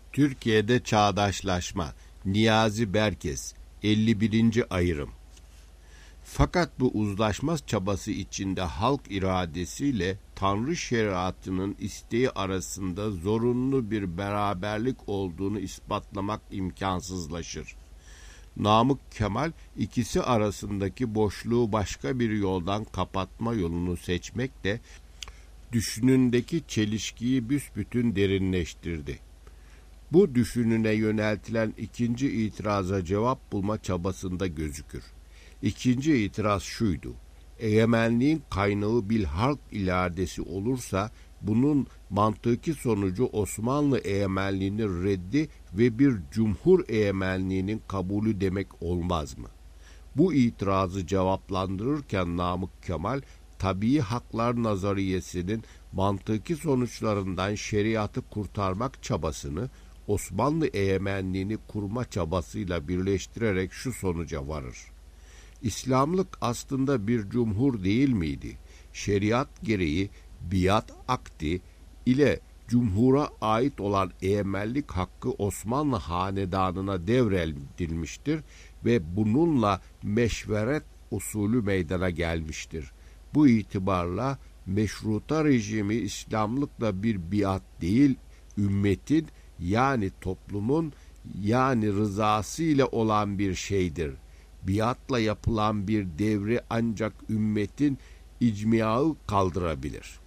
Türkiye'de çağdaşlaşma. Niyazi Berkes 51. ayrım. Fakat bu uzlaşma çabası içinde halk iradesiyle Tanrı şeriatının isteği arasında zorunlu bir beraberlik olduğunu ispatlamak imkansızlaşır. Namık Kemal ikisi arasındaki boşluğu başka bir yoldan kapatma yolunu seçmekle düşünündeki çelişkiyi büsbütün derinleştirdi. Bu düşününe yöneltilen ikinci itiraza cevap bulma çabasında gözükür. İkinci itiraz şuydu: egemenliğin kaynağı bir halk iradesi olursa bunun mantıki sonucu Osmanlı egemenliğinin reddi ve bir cumhur egemenliğinin kabulü demek olmaz mı? Bu itirazı cevaplandırırken Namık Kemal, tabii haklar nazariyesinin mantıki sonuçlarından şeriatı kurtarmak çabasını Osmanlı egemenliğini kurma çabasıyla birleştirerek şu sonuca varır: İslamlık aslında bir cumhur değil miydi? Şeriat gereği biat akdi ile cumhura ait olan egemenlik hakkı Osmanlı hanedanına devredilmiştir ve bununla meşveret usulü meydana gelmiştir. Bu itibarla meşruta rejimi İslamlıkla bir biat değil, ümmetin yani toplumun yani rızası ile olan bir şeydir. Biatla yapılan bir devri ancak ümmetin icmiaı kaldırabilir.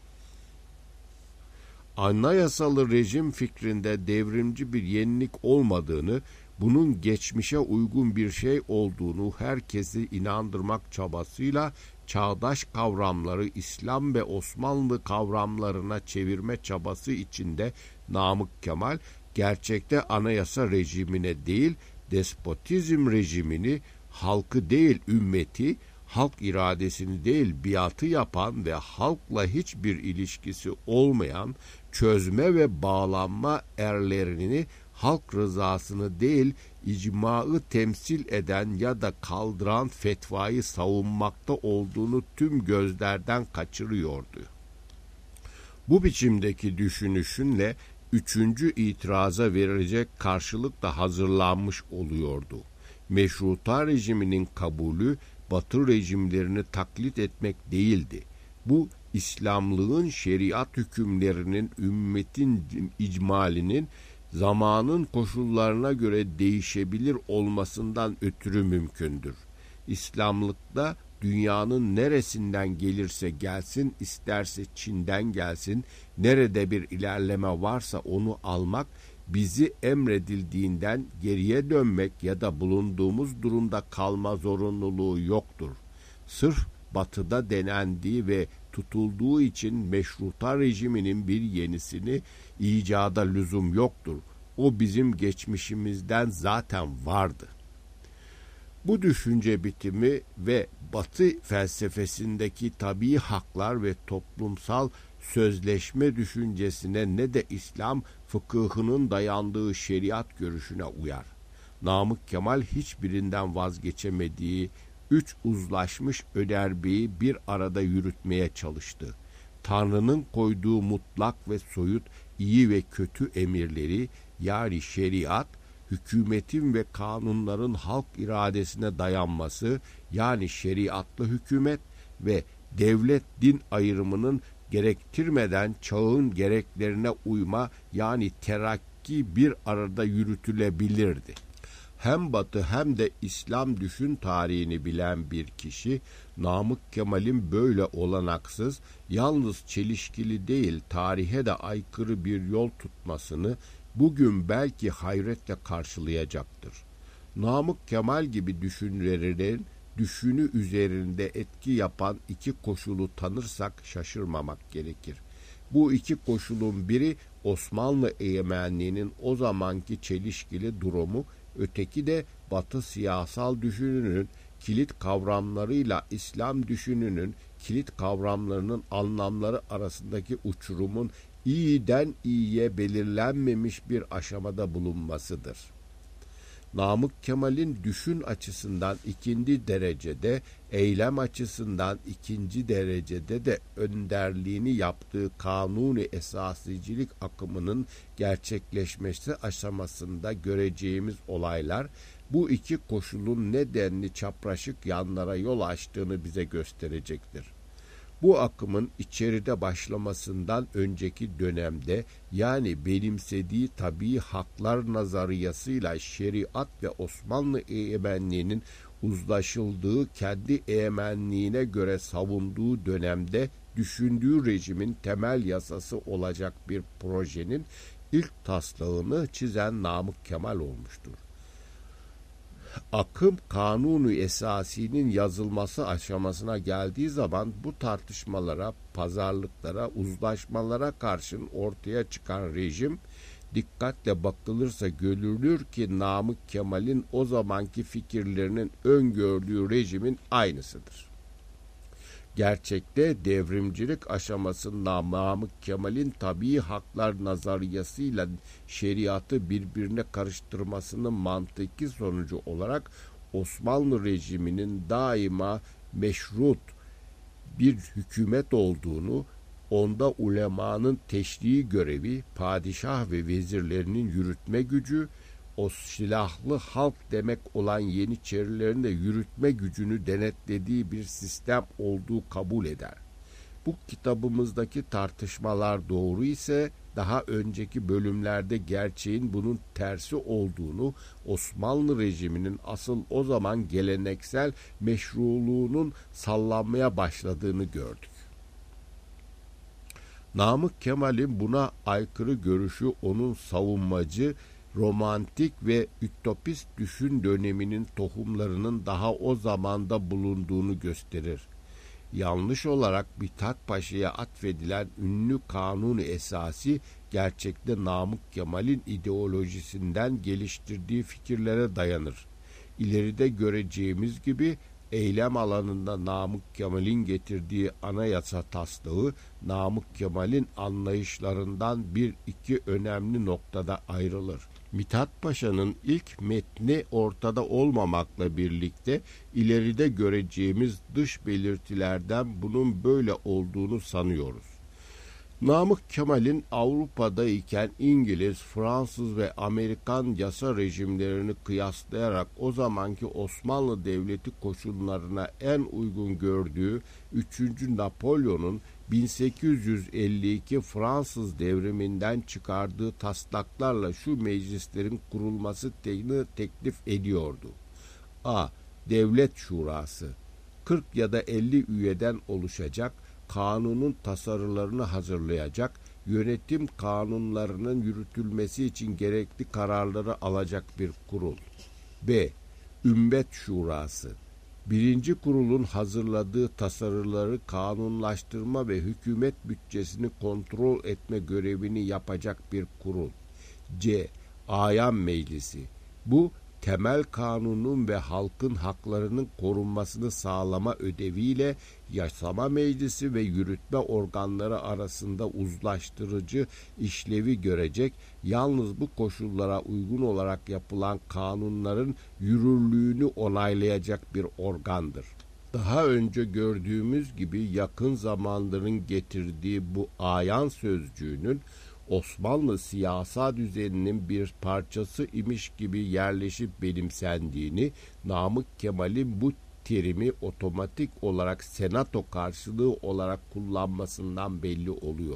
Anayasalı rejim fikrinde devrimci bir yenilik olmadığını, bunun geçmişe uygun bir şey olduğunu herkesi inandırmak çabasıyla çağdaş kavramları İslam ve Osmanlı kavramlarına çevirme çabası içinde Namık Kemal, gerçekte anayasa rejimine değil, despotizm rejimini, halkı değil ümmeti, halk iradesini değil biatı yapan ve halkla hiçbir ilişkisi olmayan çözme ve bağlanma erlerini, halk rızasını değil icmaı temsil eden ya da kaldıran fetvayı savunmakta olduğunu tüm gözlerden kaçırıyordu. Bu biçimdeki düşünüşünle üçüncü itiraza verilecek karşılık da hazırlanmış oluyordu. Meşruta rejiminin kabulü Batı rejimlerini taklit etmek değildi. Bu İslamlığın şeriat hükümlerinin ümmetin icmalinin zamanın koşullarına göre değişebilir olmasından ötürü mümkündür. İslamlıkta dünyanın neresinden gelirse gelsin, isterse Çin'den gelsin, nerede bir ilerleme varsa onu almak, bizi emredildiğinden geriye dönmek ya da bulunduğumuz durumda kalma zorunluluğu yoktur. Sırf Batı'da denendiği ve tutulduğu için meşruta rejiminin bir yenisini icada lüzum yoktur. O bizim geçmişimizden zaten vardı. Bu düşünce bitimi ve Batı felsefesindeki tabii haklar ve toplumsal sözleşme düşüncesine ne de İslam fıkıhının dayandığı şeriat görüşüne uyar. Namık Kemal hiçbirinden vazgeçemediği üç uzlaşmış önermeyi bir arada yürütmeye çalıştı. Tanrı'nın koyduğu mutlak ve soyut iyi ve kötü emirleri, yani şeriat, hükümetin ve kanunların halk iradesine dayanması, yani şeriatlı hükümet ve devlet-din ayrımının gerektirmeden çağın gereklerine uyma, yani terakki bir arada yürütülebilirdi. Hem Batı hem de İslam düşün tarihini bilen bir kişi, Namık Kemal'in böyle olanaksız, yalnız çelişkili değil, tarihe de aykırı bir yol tutmasını bugün belki hayretle karşılayacaktır. Namık Kemal gibi düşünürlerin düşünü üzerinde etki yapan iki koşulu tanırsak şaşırmamak gerekir. Bu iki koşulun biri Osmanlı egemenliğinin o zamanki çelişkili durumu, öteki de Batı siyasal düşününün kilit kavramlarıyla İslam düşününün kilit kavramlarının anlamları arasındaki uçurumun iyiden iyiye belirlenmemiş bir aşamada bulunmasıdır. Namık Kemal'in düşün açısından ikinci derecede, eylem açısından ikinci derecede de önderliğini yaptığı Kanuni Esasicilik akımının gerçekleşmesi aşamasında göreceğimiz olaylar, bu iki koşulun nedenli çapraşık yanlara yol açtığını bize gösterecektir. Bu akımın içeride başlamasından önceki dönemde, yani benimsediği tabii haklar nazariyasıyla şeriat ve Osmanlı egemenliğinin uzlaşıldığı, kendi egemenliğine göre savunduğu dönemde düşündüğü rejimin temel yasası olacak bir projenin ilk taslağını çizen Namık Kemal olmuştur. Akım Kanuni Esasi'nin yazılması aşamasına geldiği zaman bu tartışmalara, pazarlıklara, uzlaşmalara karşın ortaya çıkan rejim, dikkatle bakılırsa görülür ki Namık Kemal'in o zamanki fikirlerinin öngördüğü rejimin aynısıdır. Gerçekte devrimcilik aşamasında Namık Kemal'in tabii haklar nazariyasıyla şeriatı birbirine karıştırmasının mantıki sonucu olarak Osmanlı rejiminin daima meşrut bir hükümet olduğunu, onda ulemanın teşrii görevi, padişah ve vezirlerinin yürütme gücü, o silahlı halk demek olan Yeniçerilerin de yürütme gücünü denetlediği bir sistem olduğu kabul eder. Bu kitabımızdaki tartışmalar doğru ise daha önceki bölümlerde gerçeğin bunun tersi olduğunu, Osmanlı rejiminin asıl o zaman geleneksel meşruluğunun sallanmaya başladığını gördük. Namık Kemal'in buna aykırı görüşü onun savunmacı, romantik ve ütopist düşün döneminin tohumlarının daha o zamanda bulunduğunu gösterir. Yanlış olarak Mithat Paşa'ya atfedilen ünlü Kanuni Esası, gerçekte Namık Kemal'in ideolojisinden geliştirdiği fikirlere dayanır. İleride göreceğimiz gibi eylem alanında Namık Kemal'in getirdiği anayasa taslağı, Namık Kemal'in anlayışlarından bir iki önemli noktada ayrılır. Mithat Paşa'nın ilk metni ortada olmamakla birlikte ileride göreceğimiz dış belirtilerden bunun böyle olduğunu sanıyoruz. Namık Kemal'in Avrupa'dayken İngiliz, Fransız ve Amerikan yasa rejimlerini kıyaslayarak o zamanki Osmanlı Devleti koşullarına en uygun gördüğü 3. Napolyon'un 1852 Fransız devriminden çıkardığı taslaklarla şu meclislerin kurulması teklif ediyordu. A. Devlet Şurası 40 ya da 50 üyeden oluşacak, kanunun tasarılarını hazırlayacak, yönetim kanunlarının yürütülmesi için gerekli kararları alacak bir kurul. B. Ümmet Şurası. Birinci kurulun hazırladığı tasarıları kanunlaştırma ve hükümet bütçesini kontrol etme görevini yapacak bir kurul. C. Ayan Meclisi. Bu, temel kanunun ve halkın haklarının korunmasını sağlama ödeviyle yasama meclisi ve yürütme organları arasında uzlaştırıcı işlevi görecek, yalnız bu koşullara uygun olarak yapılan kanunların yürürlüğünü onaylayacak bir organdır. Daha önce gördüğümüz gibi yakın zamanların getirdiği bu ayan sözcüğünün Osmanlı siyasal düzeninin bir parçası imiş gibi yerleşip benimsendiğini, Namık Kemal'in bu terimi otomatik olarak senato karşılığı olarak kullanmasından belli oluyor.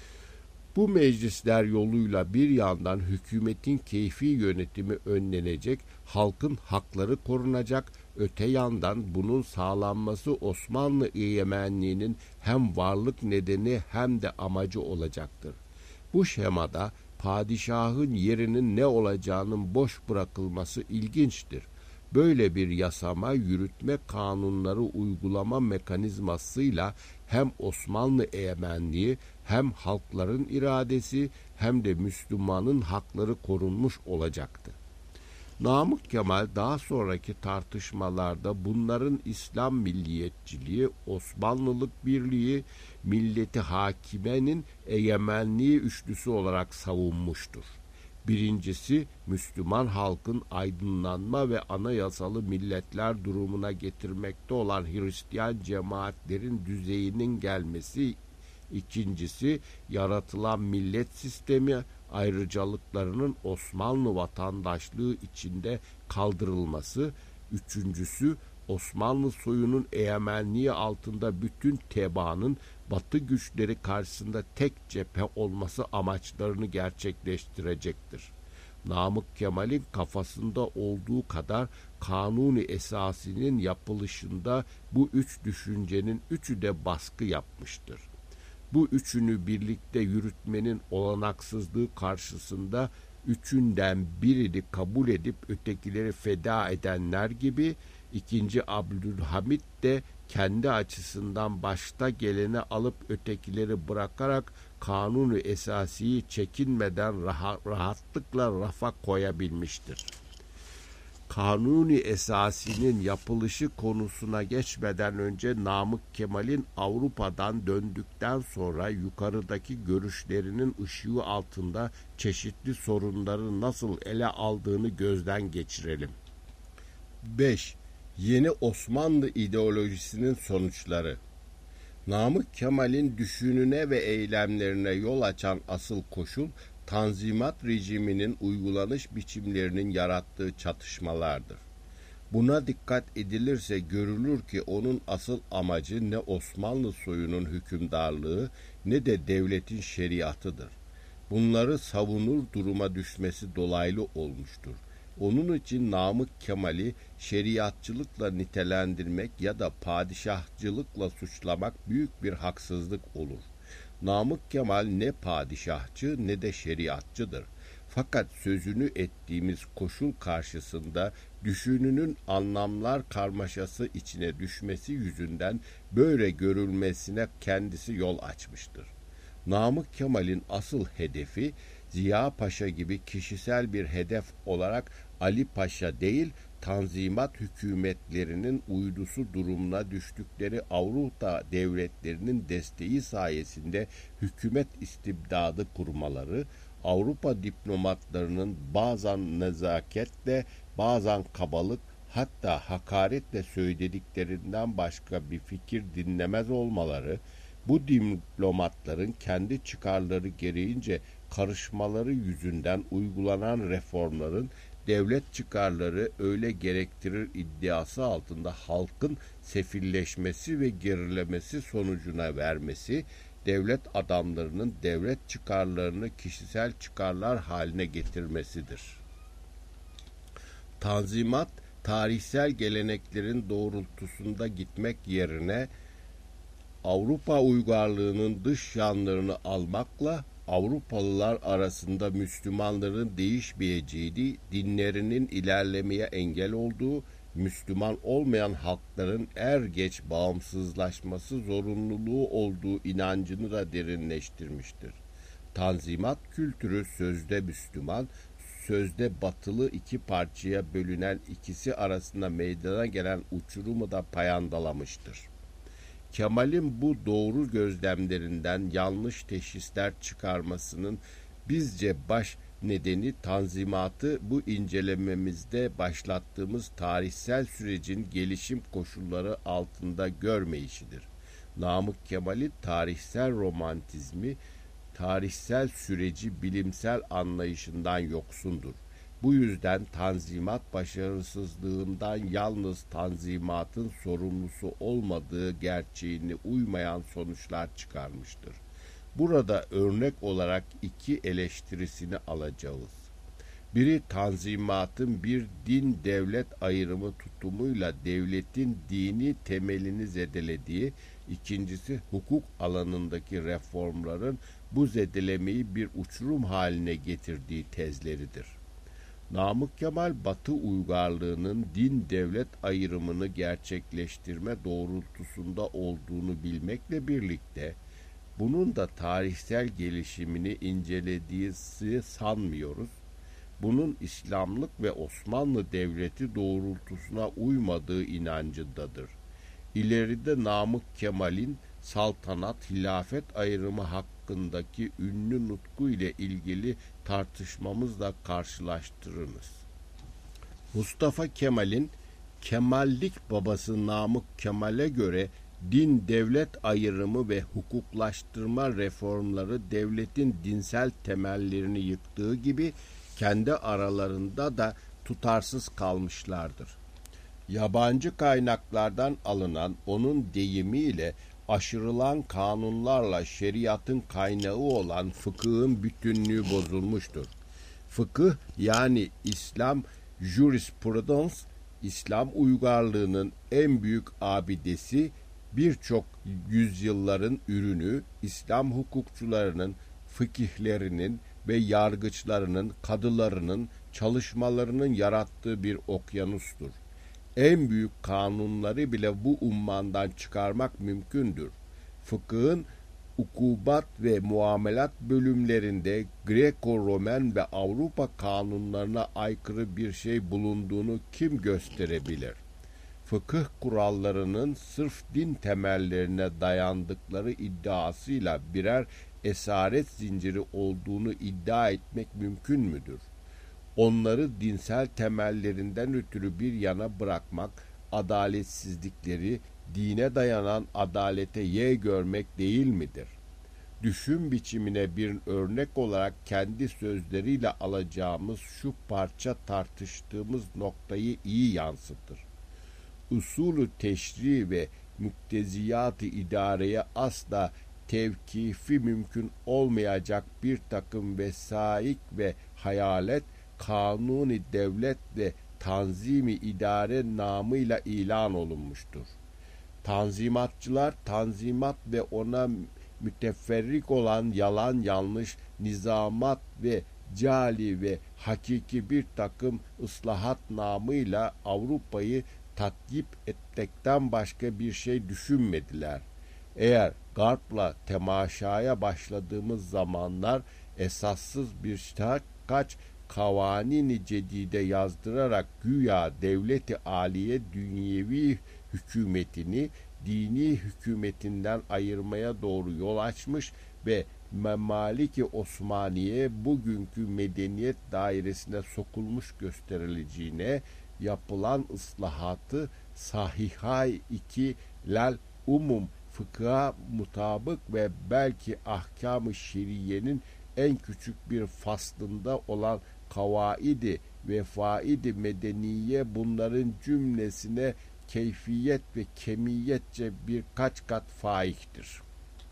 Bu meclisler yoluyla bir yandan hükümetin keyfi yönetimi önlenecek, halkın hakları korunacak, öte yandan bunun sağlanması Osmanlı egemenliğinin hem varlık nedeni hem de amacı olacaktır. Bu şemada padişahın yerinin ne olacağının boş bırakılması ilginçtir. Böyle bir yasama, yürütme kanunları uygulama mekanizmasıyla hem Osmanlı egemenliği, hem halkların iradesi, hem de Müslümanın hakları korunmuş olacaktı. Namık Kemal daha sonraki tartışmalarda bunların İslam milliyetçiliği, Osmanlılık birliği, milleti hakimenin egemenliği üçlüsü olarak savunmuştur. Birincisi, Müslüman halkın aydınlanma ve anayasalı milletler durumuna getirmekte olan Hristiyan cemaatlerin düzeyinin gelmesi. İkincisi, yaratılan millet sistemi ayrıcalıklarının Osmanlı vatandaşlığı içinde kaldırılması. Üçüncüsü, Osmanlı soyunun egemenliği altında bütün tebaanın Batı güçleri karşısında tek cephe olması amaçlarını gerçekleştirecektir. Namık Kemal'in kafasında olduğu kadar Kanuni Esasi'nin yapılışında bu üç düşüncenin üçü de baskı yapmıştır. Bu üçünü birlikte yürütmenin olanaksızlığı karşısında üçünden birini kabul edip ötekileri feda edenler gibi II. Abdülhamit de kendi açısından başta geleni alıp ötekileri bırakarak Kanuni Esasi'yi çekinmeden rahatlıkla rafa koyabilmiştir. Kanuni Esasi'nin yapılışı konusuna geçmeden önce Namık Kemal'in Avrupa'dan döndükten sonra yukarıdaki görüşlerinin ışığı altında çeşitli sorunları nasıl ele aldığını gözden geçirelim. 5. Yeni Osmanlı ideolojisinin sonuçları. Namık Kemal'in düşününe ve eylemlerine yol açan asıl koşul, Tanzimat rejiminin uygulanış biçimlerinin yarattığı çatışmalardır. Buna dikkat edilirse görülür ki onun asıl amacı ne Osmanlı soyunun hükümdarlığı ne de devletin şeriatıdır. Bunları savunur duruma düşmesi dolaylı olmuştur. Onun için Namık Kemal'i şeriatçılıkla nitelendirmek ya da padişahçılıkla suçlamak büyük bir haksızlık olur. Namık Kemal ne padişahçı ne de şeriatçıdır. Fakat sözünü ettiğimiz koşul karşısında düşününün anlamlar karmaşası içine düşmesi yüzünden böyle görülmesine kendisi yol açmıştır. Namık Kemal'in asıl hedefi Ziya Paşa gibi kişisel bir hedef olarak Ali Paşa değil, Tanzimat hükümetlerinin uydusu durumuna düştükleri Avrupa devletlerinin desteği sayesinde hükümet istibdadı kurmaları, Avrupa diplomatlarının bazen nezaketle, bazen kabalık, hatta hakaretle söylediklerinden başka bir fikir dinlemez olmaları, bu diplomatların kendi çıkarları gereğince karışmaları yüzünden uygulanan reformların devlet çıkarları öyle gerektirir iddiası altında halkın sefilleşmesi ve gerilemesi sonucuna vermesi, devlet adamlarının devlet çıkarlarını kişisel çıkarlar haline getirmesidir. Tanzimat, tarihsel geleneklerin doğrultusunda gitmek yerine Avrupa uygarlığının dış yanlarını almakla Avrupalılar arasında Müslümanların değişmeyeceği, dinlerinin ilerlemeye engel olduğu, Müslüman olmayan halkların er geç bağımsızlaşması zorunluluğu olduğu inancını da derinleştirmiştir. Tanzimat kültürü sözde Müslüman, sözde batılı iki parçaya bölünen ikisi arasında meydana gelen uçurumu da payandalamıştır. Kemal'in bu doğru gözlemlerinden yanlış teşhisler çıkarmasının bizce baş nedeni Tanzimat'ı bu incelememizde başlattığımız tarihsel sürecin gelişim koşulları altında görmeyişidir. Namık Kemal'in tarihsel romantizmi, tarihsel süreci bilimsel anlayışından yoksundur. Bu yüzden Tanzimat başarısızlığından yalnız Tanzimat'ın sorumlusu olmadığı gerçeğine uymayan sonuçlar çıkarmıştır. Burada örnek olarak iki eleştirisini alacağız. Biri Tanzimat'ın bir din-devlet ayrımı tutumuyla devletin dini temelini zedelediği, ikincisi hukuk alanındaki reformların bu zedelemeyi bir uçurum haline getirdiği tezleridir. Namık Kemal, Batı uygarlığının din-devlet ayrımını gerçekleştirme doğrultusunda olduğunu bilmekle birlikte, bunun da tarihsel gelişimini incelediği sanmıyoruz. Bunun İslamlık ve Osmanlı Devleti doğrultusuna uymadığı inancındadır. İleride Namık Kemal'in saltanat, hilafet ayrımı hakkındaki ünlü nutku ile ilgili tartışmamızla karşılaştırınız. Mustafa Kemal'in Kemallik babası Namık Kemal'e göre din devlet ayrımı ve hukuklaştırma reformları devletin dinsel temellerini yıktığı gibi kendi aralarında da tutarsız kalmışlardır. Yabancı kaynaklardan alınan onun deyimiyle aşırılan kanunlarla şeriatın kaynağı olan fıkhın bütünlüğü bozulmuştur. Fıkıh yani İslam jurisprudence, İslam uygarlığının en büyük abidesi, birçok yüzyılların ürünü, İslam hukukçularının, fıkihlerinin ve yargıçlarının, kadılarının çalışmalarının yarattığı bir okyanustur. En büyük kanunları bile bu ummandan çıkarmak mümkündür. Fıkhın ukubat ve muamelat bölümlerinde Greko-Romen ve Avrupa kanunlarına aykırı bir şey bulunduğunu kim gösterebilir? Fıkıh kurallarının sırf din temellerine dayandıkları iddiasıyla birer esaret zinciri olduğunu iddia etmek mümkün müdür? Onları dinsel temellerinden ötürü bir yana bırakmak, adaletsizlikleri dine dayanan adalete yeğ görmek değil midir? Düşün biçimine bir örnek olarak kendi sözleriyle alacağımız şu parça tartıştığımız noktayı iyi yansıtır. Usulü teşri ve mukteziyat-ı idareye asla tevkifi mümkün olmayacak bir takım vesaik ve hayalet, kanuni devlet ve tanzimi idare namıyla ilan olunmuştur. Tanzimatçılar, tanzimat ve ona müteferrik olan yalan yanlış nizamat ve cali ve hakiki bir takım ıslahat namıyla Avrupa'yı tatyip etmekten başka bir şey düşünmediler. Eğer Garp'la temaşaya başladığımız zamanlar esassız birkaç kavanini cedide yazdırarak güya devleti aliye dünyevi hükümetini dini hükümetinden ayırmaya doğru yol açmış ve Memalik-i Osmaniye bugünkü medeniyet dairesine sokulmuş gösterileceğine yapılan ıslahatı sahihai iki lal umum fıkha mutabık ve belki ahkam-ı şeriyenin en küçük bir faslında olan kavaidi ve faidi medeniye bunların cümlesine keyfiyet ve kemiyetçe birkaç kat faiktir.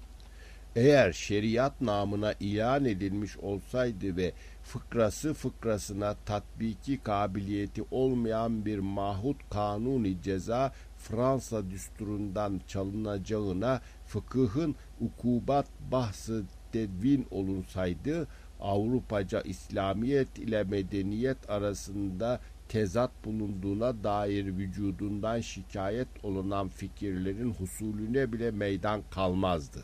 Eğer şeriat namına ilan edilmiş olsaydı ve fıkrasına tatbiki kabiliyeti olmayan bir mahut kanuni ceza Fransa düsturundan çalınacağına fıkıhın ukubat bahsı tedvin olunsaydı, Avrupaca İslamiyet ile medeniyet arasında tezat bulunduğuna dair vücudundan şikayet olunan fikirlerin husulüne bile meydan kalmazdı.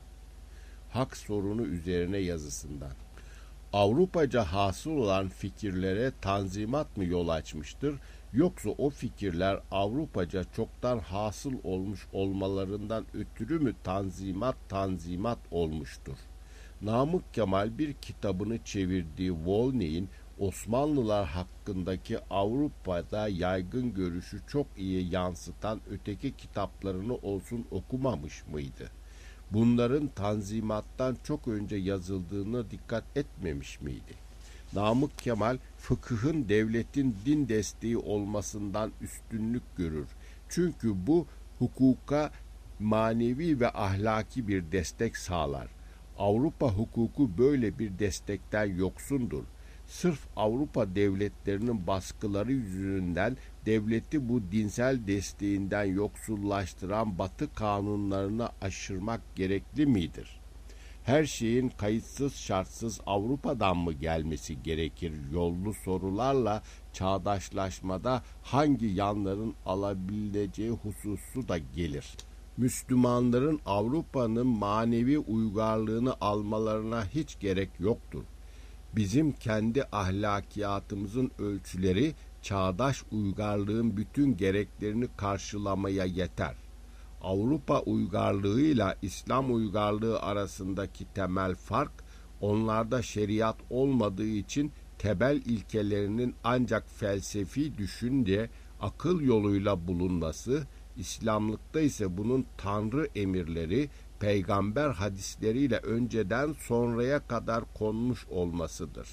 Hak sorunu üzerine yazısından. Avrupaca hasıl olan fikirlere tanzimat mı yol açmıştır, yoksa o fikirler Avrupaca çoktan hasıl olmuş olmalarından ötürü mü tanzimat olmuştur? Namık Kemal bir kitabını çevirdiği Volney'in Osmanlılar hakkındaki Avrupa'da yaygın görüşü çok iyi yansıtan öteki kitaplarını olsun okumamış mıydı? Bunların tanzimattan çok önce yazıldığına dikkat etmemiş miydi? Namık Kemal fıkıhın devletin din desteği olmasından üstünlük görür. Çünkü bu hukuka manevi ve ahlaki bir destek sağlar. Avrupa hukuku böyle bir destekten yoksundur. Sırf Avrupa devletlerinin baskıları yüzünden devleti bu dinsel desteğinden yoksullaştıran Batı kanunlarına aşırmak gerekli midir? Her şeyin kayıtsız şartsız Avrupa'dan mı gelmesi gerekir? Yollu sorularla çağdaşlaşmada hangi yanların alabileceği hususu da gelir. Müslümanların Avrupa'nın manevi uygarlığını almalarına hiç gerek yoktur. Bizim kendi ahlakiyatımızın ölçüleri çağdaş uygarlığın bütün gereklerini karşılamaya yeter. Avrupa uygarlığıyla İslam uygarlığı arasındaki temel fark, onlarda şeriat olmadığı için temel ilkelerinin ancak felsefi düşünce, akıl yoluyla bulunması, İslamlıkta ise bunun Tanrı emirleri, peygamber hadisleriyle önceden sonraya kadar konmuş olmasıdır.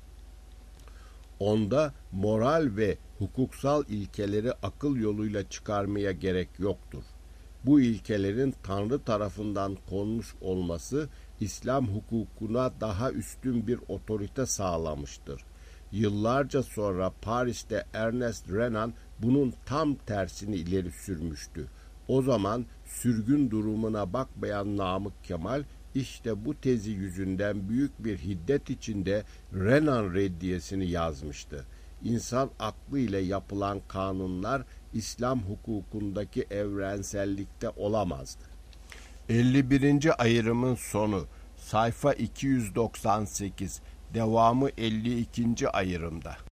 Onda moral ve hukuksal ilkeleri akıl yoluyla çıkarmaya gerek yoktur. Bu ilkelerin Tanrı tarafından konmuş olması, İslam hukukuna daha üstün bir otorite sağlamıştır. Yıllarca sonra Paris'te Ernest Renan bunun tam tersini ileri sürmüştü. O zaman sürgün durumuna bakmayan Namık Kemal, işte bu tezi yüzünden büyük bir hiddet içinde Renan reddiyesini yazmıştı. İnsan aklı ile yapılan kanunlar İslam hukukundaki evrensellikte olamazdı. 51. ayrımın sonu, sayfa 298, devamı 52. ayrımda.